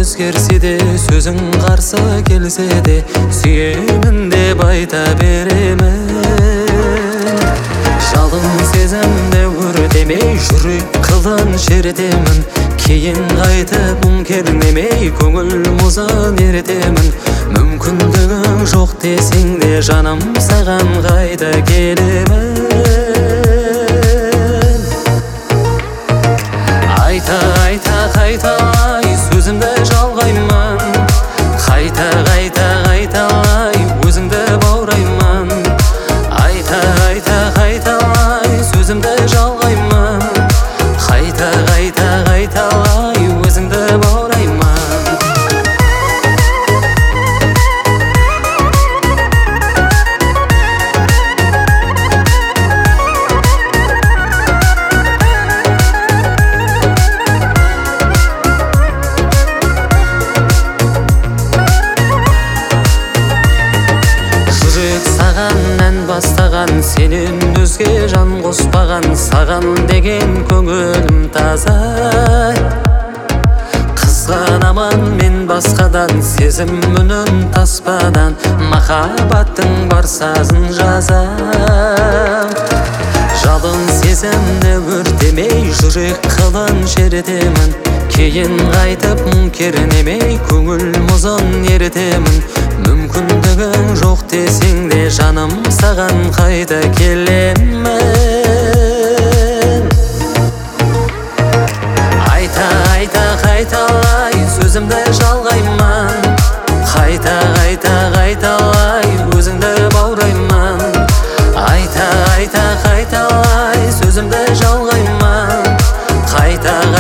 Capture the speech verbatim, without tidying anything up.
өзгерсе де, сөзің қарсы келсе де, сүйемін деп айта беремін. Жалын сезімді өртемей, жүрек қылын шертемін. Кейін қайтып мұң кернемей, көңіл мұзын ертемін. Мүмкіндігің жоқ десең де, жаным саған қайта келемін. Айта, айта, қайталай, сөзімді жалғаймын. Қайта, қайта, қайталай, өзіңді баураймын. Айта, айта, қайталай, сөзімді жалғаймын. Қайта, қайта, қайталай, өзіңді баураймын. Бастаған сенен өзге жан қоспаған, саған деген көңілім таза. Қызғанамын мен басқадан, сезім үнін таспадан, махаббаттың бар сазын жазам. Жалын сезімді өртемей, жүрек қылын шертемін. Кейін қайтып мұң кернемей, көңіл мұзын ертемін. Мүмкіндігің жоқ десең де, жаным саған қайта келемін. Айта, айта, қайталай, сөзімді жалғаймын. Қайта, қайта, қайталай, өзіңді баураймын. Айта, айта, қайталай, сөзімді жалғаймын. Қайта,